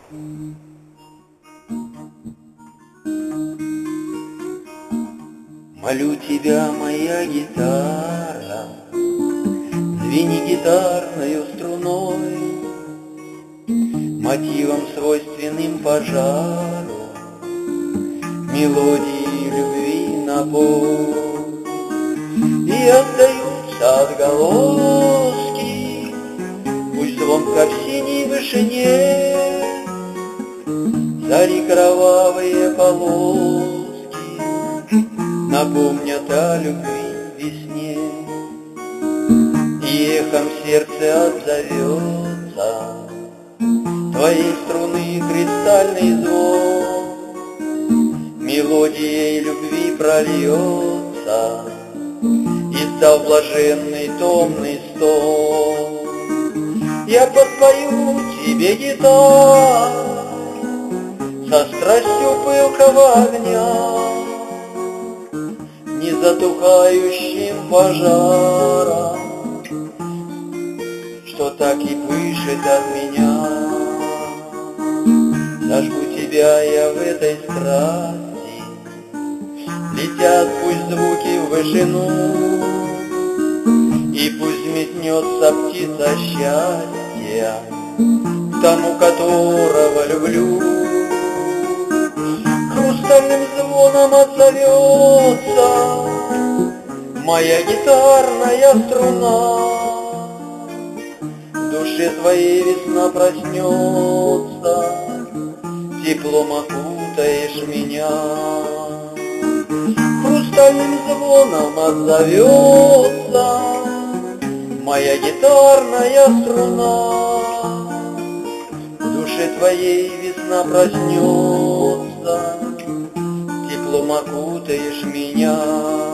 Молю тебя, моя гитара, звени гитарною струной, мотивом свойственным пожару, мелодии любви напой. И отдаются отголоски, пусть звонко в синей вышине, зари кровавые полоски напомнят о любви весне. И эхом в сердце отзовется твоей струны кристальный звон, мелодией любви прольется, издав блаженный томный стон. Я подпою тебе гитар со страстью пылкого огня, незатухающим пожаром, что так и пышет от меня. Зажгу тебя я в этой страсти, летят пусть звуки в вышину, и пусть метнется птица счастья к тому, которого люблю. Хрустальным звоном отзовется моя гитарная струна, в душе твоей весна проснется, теплом окутаешь меня. Хрустальным звоном отзовется моя гитарная струна, в душе твоей весна проснется, теплом окутаешь меня.